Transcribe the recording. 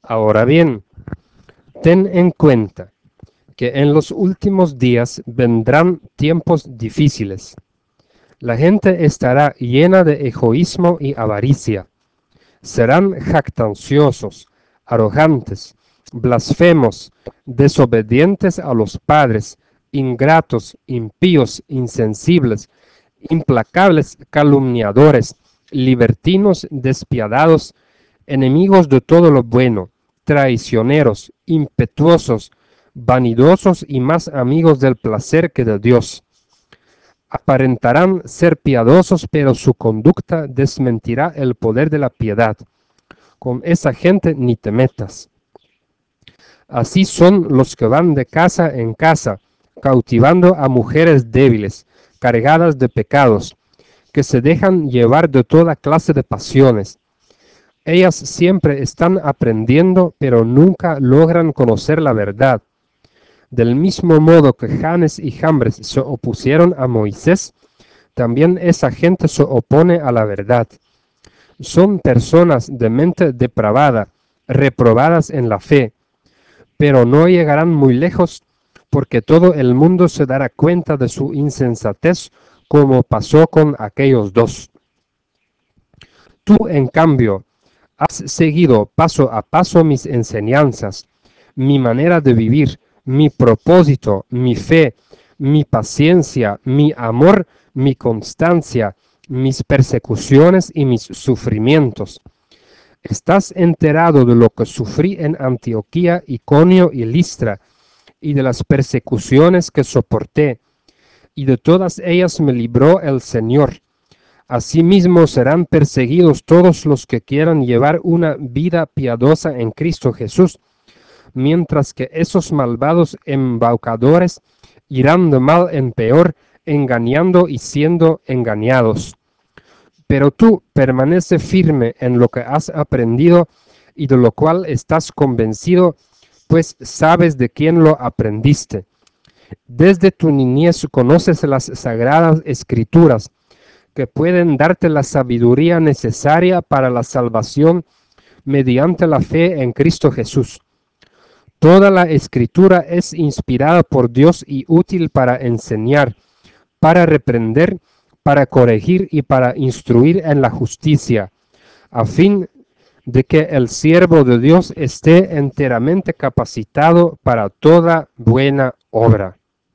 Ahora bien, ten en cuenta que en los últimos días vendrán tiempos difíciles. La gente estará llena de egoísmo y avaricia. Serán jactanciosos, arrogantes, blasfemos, desobedientes a los padres, ingratos, impíos, insensibles, implacables, calumniadores, libertinos, despiadados, enemigos de todo lo bueno, traicioneros, impetuosos, vanidosos y más amigos del placer que de Dios. Aparentarán ser piadosos, pero su conducta desmentirá el poder de la piedad. Con esa gente ni te metas. Así son los que van de casa en casa, cautivando a mujeres débiles, cargadas de pecados, que se dejan llevar de toda clase de pasiones. Ellas siempre están aprendiendo, pero nunca logran conocer la verdad. Del mismo modo que Janes y Jambres se opusieron a Moisés, también esa gente se opone a la verdad. Son personas de mente depravada, reprobadas en la fe, pero no llegarán muy lejos porque todo el mundo se dará cuenta de su insensatez como pasó con aquellos dos. Tú, en cambio, has seguido paso a paso mis enseñanzas, mi manera de vivir, mi propósito, mi fe, mi paciencia, mi amor, mi constancia, mis persecuciones y mis sufrimientos. Estás enterado de lo que sufrí en Antioquía, Iconio y Listra, y de las persecuciones que soporté, y de todas ellas me libró el Señor. Asimismo serán perseguidos todos los que quieran llevar una vida piadosa en Cristo Jesús, mientras que esos malvados embaucadores irán de mal en peor, engañando y siendo engañados. Pero tú permanece firme en lo que has aprendido y de lo cual estás convencido, pues sabes de quién lo aprendiste. Desde tu niñez conoces las sagradas escrituras, que pueden darte la sabiduría necesaria para la salvación mediante la fe en Cristo Jesús. Toda la escritura es inspirada por Dios y útil para enseñar, para reprender, para corregir y para instruir en la justicia, a fin de que el siervo de Dios esté enteramente capacitado para toda buena obra.